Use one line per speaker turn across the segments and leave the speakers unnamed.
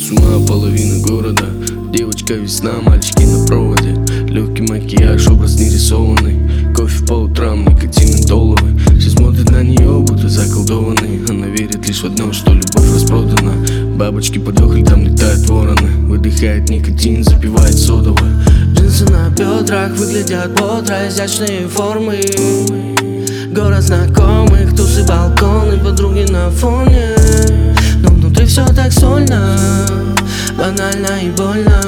с ума половина города. Девочка весна, мальчики на проводе. Легкий макияж, образ нерисованный. Кофе по утрам, никотин ментоловый. Все смотрят на нее, будто заколдованный. Она верит лишь в одно, что любовь распродана. Бабочки подохли, там летают вороны. Выдыхает никотин, запивает содовое. Джинсы на бедрах выглядят бодро, изящные формы. Город знакомых, тусы, балконы, подруги на фоне. Но внутри все так сольно, банально и больно.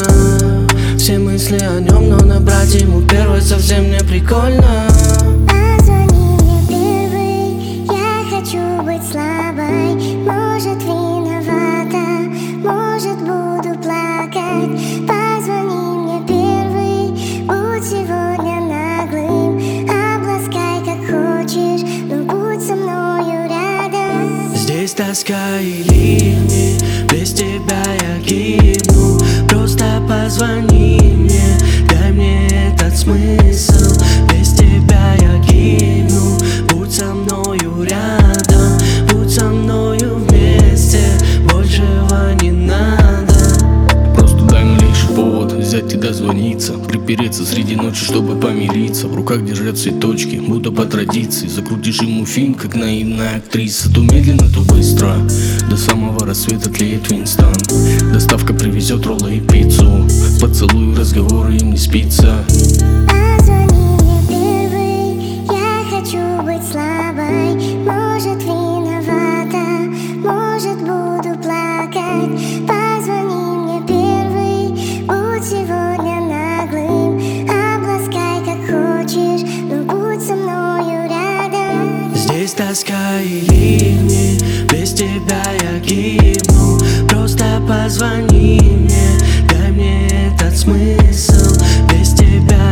Все мысли о нем, но набрать ему первой совсем не прикольно.
Позвони мне первый, я хочу быть слабой. Может, виновата, может, буду плакать. Позвони мне первый, будь сегодня наглым. Обласкай как хочешь, но будь со мною рядом.
Здесь тоска и ливни, без тебя я гибну. Просто позвони мне, дай мне этот смысл. Без тебя я гибну, будь со мною рядом, будь со мною вместе, большего не надо. Просто дай малейший повод взять и дозвониться, припереться среди ночи, чтобы помириться. В руках держать цветочки, будто по традиции. Закрутишь ему фильм, как наивная актриса. То медленно, то быстро, до самого рассвета тлеет Винстон. Доставка привезет роллы и пиццу. Поцелуй, разговоры, им не спится.
Позвони мне первый, я хочу быть слабой. Может, виновата, может, буду плакать. Позвони мне первый, будь сегодня наглым. Обласкай как хочешь, но будь со мною рядом.
Здесь тоска и ливни, без тебя я гибну. Просто позвони мне, дай мне этот смысл. Без тебя